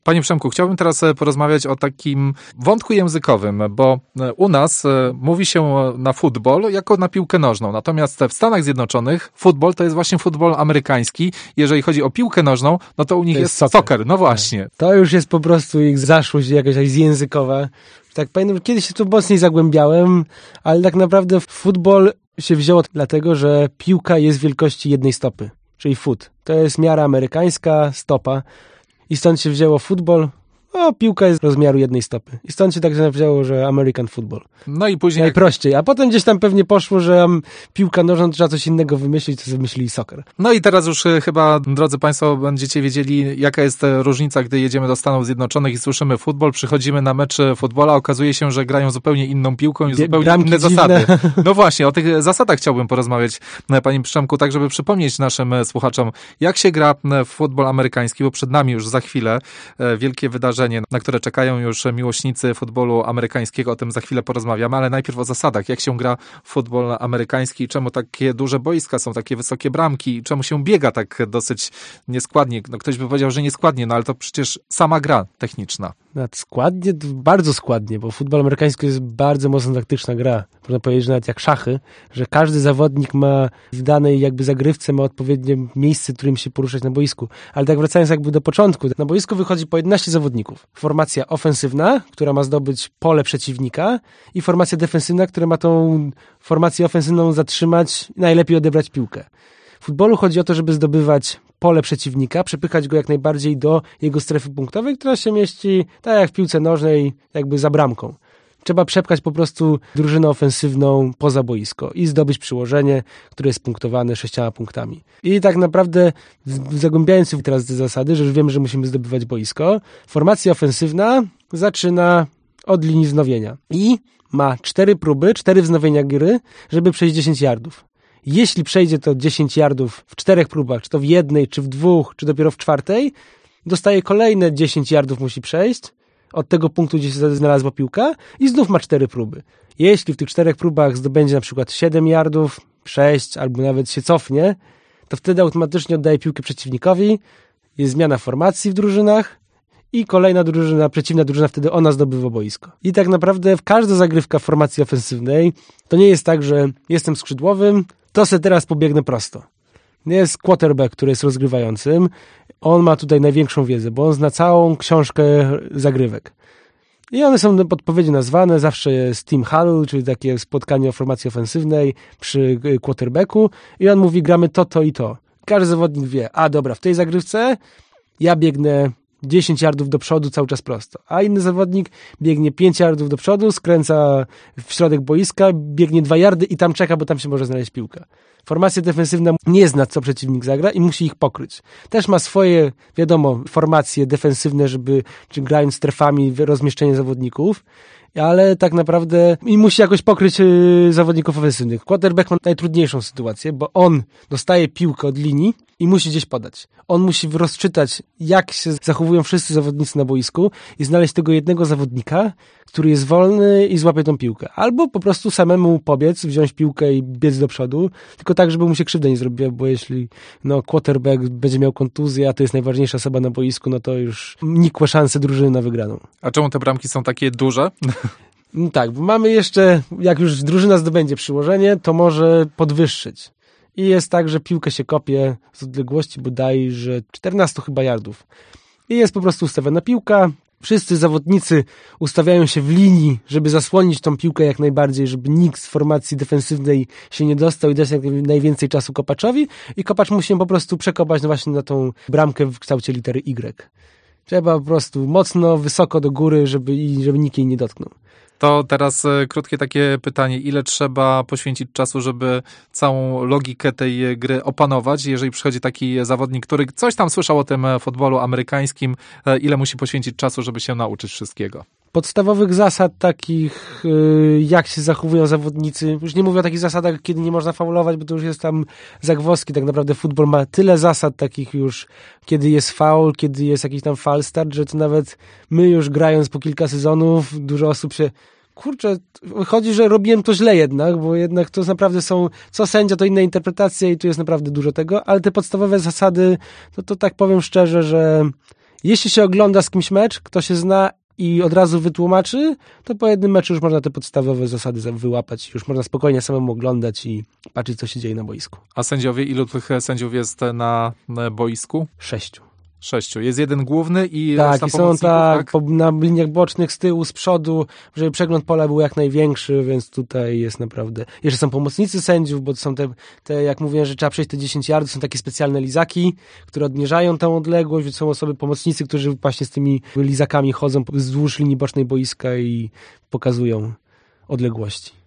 Panie Przemku, chciałbym teraz porozmawiać o takim wątku językowym, bo u nas mówi się na futbol jako na piłkę nożną, natomiast w Stanach Zjednoczonych futbol to jest właśnie futbol amerykański. Jeżeli chodzi o piłkę nożną, no to u nich jest soccer. No właśnie. To już jest po prostu ich zaszłość jakaś językowa. Tak pamiętam, kiedyś się tu mocniej zagłębiałem, ale tak naprawdę futbol się wzięło dlatego, że piłka jest wielkości jednej stopy, czyli foot. To jest miara amerykańska, stopa. I stąd się wzięło futbol. Piłka jest rozmiaru jednej stopy. I stąd się tak wzięło, że American Football. No i później... Najprościej. A potem gdzieś tam pewnie poszło, że piłka nożna trzeba coś innego wymyślić, to wymyślili soccer. No i teraz już chyba, drodzy Państwo, będziecie wiedzieli, jaka jest różnica, gdy jedziemy do Stanów Zjednoczonych i słyszymy futbol, przychodzimy na mecz futbola, okazuje się, że grają zupełnie inną piłką i zupełnie inne zasady. No właśnie, o tych zasadach chciałbym porozmawiać, Panie Przemku, tak żeby przypomnieć naszym słuchaczom, jak się gra w futbol amerykański, bo przed nami już za chwilę wielkie wydarzenie, na które czekają już miłośnicy futbolu amerykańskiego, o tym za chwilę porozmawiamy, ale najpierw o zasadach, jak się gra futbol amerykański, czemu takie duże boiska są, takie wysokie bramki, czemu się biega tak dosyć nieskładnie. No ktoś by powiedział, że nieskładnie, no ale to przecież sama gra techniczna. Składnie, bardzo składnie, bo futbol amerykański jest bardzo mocno taktyczna gra. Można powiedzieć, że nawet jak szachy, że każdy zawodnik ma w danej jakby zagrywce ma odpowiednie miejsce, w którym się poruszać na boisku. Ale tak wracając jakby do początku, na boisku wychodzi po 11 zawodników. Formacja ofensywna, która ma zdobyć pole przeciwnika i formacja defensywna, która ma tą formację ofensywną zatrzymać, najlepiej odebrać piłkę. W futbolu chodzi o to, żeby zdobywać pole przeciwnika, przepychać go jak najbardziej do jego strefy punktowej, która się mieści, tak jak w piłce nożnej, jakby za bramką. Trzeba przepchać po prostu drużynę ofensywną poza boisko i zdobyć przyłożenie, które jest punktowane 6 punktami. I tak naprawdę, zagłębiając się teraz te zasady, że już wiemy, że musimy zdobywać boisko, formacja ofensywna zaczyna od linii wznowienia i ma 4 próby, 4 wznowienia gry, żeby przejść 10 yardów. Jeśli przejdzie to 10 yardów w 4 próbach, czy to w jednej, czy w 2, czy dopiero w 4, dostaje kolejne 10 yardów musi przejść od tego punktu, gdzie się znalazła piłka i znów ma 4 próby. Jeśli w tych 4 próbach zdobędzie na przykład 7 yardów, 6 albo nawet się cofnie, to wtedy automatycznie oddaje piłkę przeciwnikowi, jest zmiana formacji w drużynach i kolejna drużyna, przeciwna drużyna, wtedy ona zdobywa boisko. I tak naprawdę każda zagrywka w formacji ofensywnej to nie jest tak, że jestem skrzydłowym, to se teraz pobiegnę prosto. Jest quarterback, który jest rozgrywającym. On ma tutaj największą wiedzę, bo on zna całą książkę zagrywek. I one są odpowiednio nazwane. Zawsze jest team huddle, czyli takie spotkanie o formacji ofensywnej przy quarterbacku. I on mówi, gramy to i to. Każdy zawodnik wie, dobra, w tej zagrywce ja biegnę 10 yardów do przodu cały czas prosto. A inny zawodnik biegnie 5 yardów do przodu, skręca w środek boiska, biegnie 2 yardy i tam czeka, bo tam się może znaleźć piłka. Formacja defensywna nie zna, co przeciwnik zagra i musi ich pokryć. Też ma swoje, wiadomo, formacje defensywne, czy grając strefami, rozmieszczenie zawodników, ale tak naprawdę i musi jakoś pokryć zawodników ofensywnych. Quarterback ma najtrudniejszą sytuację, bo on dostaje piłkę od linii i musi gdzieś podać. On musi rozczytać, jak się zachowują wszyscy zawodnicy na boisku i znaleźć tego jednego zawodnika, który jest wolny i złapie tą piłkę. Albo po prostu samemu pobiec, wziąć piłkę i biec do przodu, tylko tak, żeby mu się krzywda nie zrobiła, bo jeśli quarterback będzie miał kontuzję, a to jest najważniejsza osoba na boisku, no to już nikłe szanse drużyny na wygraną. A czemu te bramki są takie duże? Tak, bo mamy jeszcze, jak już drużyna zdobędzie przyłożenie, to może podwyższyć. I jest tak, że piłkę się kopie z odległości bodajże 14 chyba yardów. I jest po prostu ustawiona piłka. Wszyscy zawodnicy ustawiają się w linii, żeby zasłonić tą piłkę jak najbardziej, żeby nikt z formacji defensywnej się nie dostał i dać jak najwięcej czasu kopaczowi. I kopacz musi ją po prostu przekopać właśnie na tą bramkę w kształcie litery Y. Trzeba po prostu mocno, wysoko do góry, żeby nikt jej nie dotknął. To teraz krótkie takie pytanie. Ile trzeba poświęcić czasu, żeby całą logikę tej gry opanować? Jeżeli przychodzi taki zawodnik, który coś tam słyszał o tym futbolu amerykańskim, ile musi poświęcić czasu, żeby się nauczyć wszystkiego? Podstawowych zasad takich, jak się zachowują zawodnicy. Już nie mówię o takich zasadach, kiedy nie można faulować, bo to już jest tam zagwozdki. Tak naprawdę futbol ma tyle zasad takich już, kiedy jest faul, kiedy jest jakiś tam false start, że to nawet my już grając po kilka sezonów, dużo osób się wychodzi, że robiłem to źle jednak, bo jednak to naprawdę są, co sędzia, to inna interpretacja i tu jest naprawdę dużo tego, ale te podstawowe zasady, to tak powiem szczerze, że Jeśli się ogląda z kimś mecz, kto się zna i od razu wytłumaczy, to po jednym meczu już można te podstawowe zasady wyłapać. Już można spokojnie samemu oglądać i patrzeć, co się dzieje na boisku. A sędziowie, ilu tych sędziów jest na boisku? 6. 6. Jest jeden główny i tak, reszta i są pomocników, tak? Na liniach bocznych, z tyłu, z przodu, żeby przegląd pola był jak największy, więc tutaj jest naprawdę... Jeszcze są pomocnicy sędziów, bo to są te jak mówiłem, że trzeba przejść te 10 yardów, są takie specjalne lizaki, które odmierzają tę odległość, więc są osoby, pomocnicy, którzy właśnie z tymi lizakami chodzą wzdłuż linii bocznej boiska i pokazują odległości.